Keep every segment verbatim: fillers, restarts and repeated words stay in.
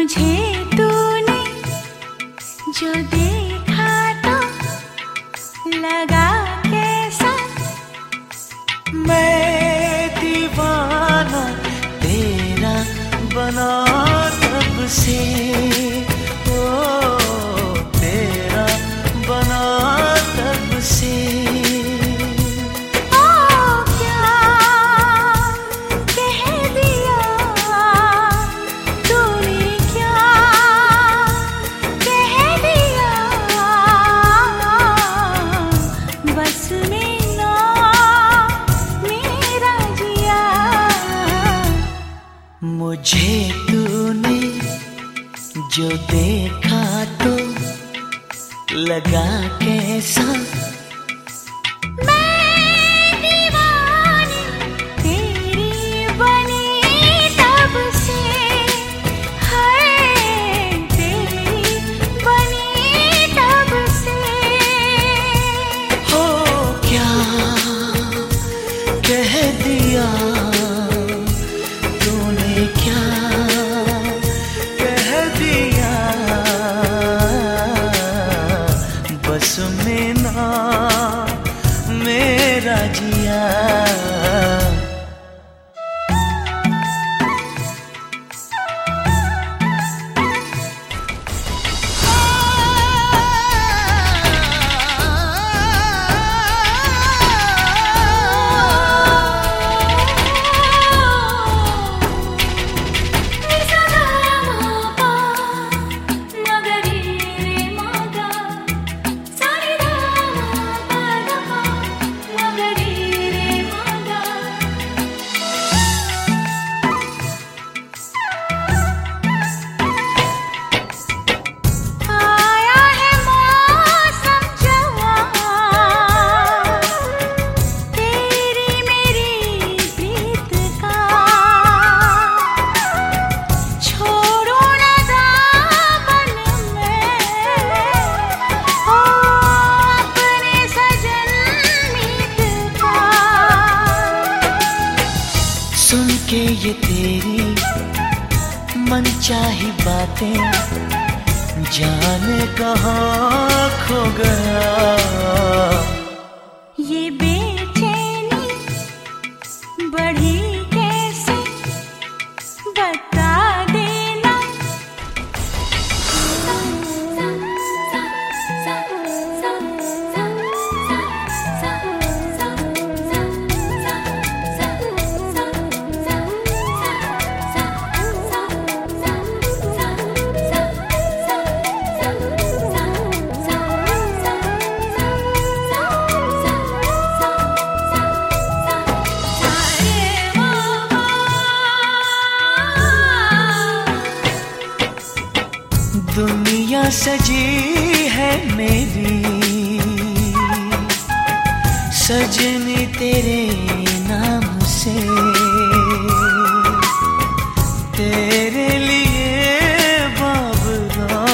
मुझे तूने जो देखा तो लगा कैसा, मैं दीवाना तेरा बना तब से, ओ तेरा बना तब से। मुझे तूने जो देखा तो लगा कैसा, मैं दीवानी तेरी बनी तब से, है तेरी बनी तब से। हो क्या कह दिया तूने, क्या कह दिया, बस में ना मेरा जिया। सुन के ये तेरी मनचाही बातें, जाने कहाँ खो गया। ये बेचैनी बढ़ी कैसे बता देना, दुनिया सजी है मेरी सजनी तेरे नाम से, तेरे लिए बाबरा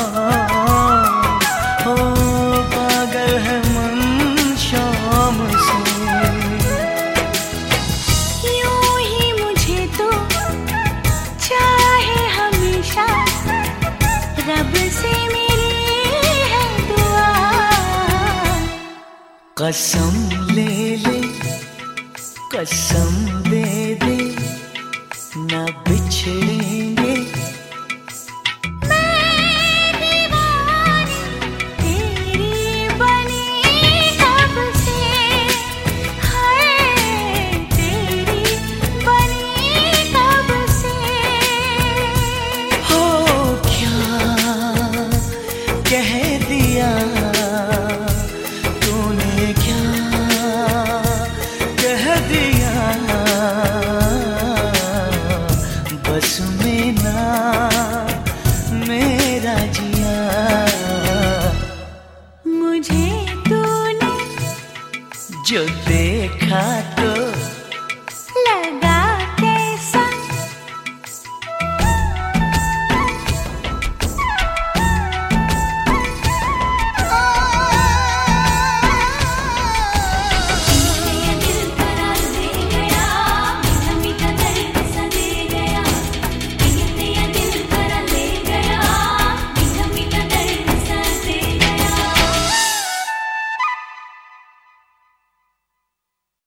हो पागल है मन शाम से। यूं ही मुझे तो चाहे हमेशा, रब से मेरी है दुआ। कसम ले ले कसम दे दे ना बिछड़ेंगे, मैं दीवानी तेरी बनी तब से, है तेरी बनी तब से। हो कह दिया तूने, क्या कह दिया, बस में ना मेरा जिया। मुझे तूने जो देखा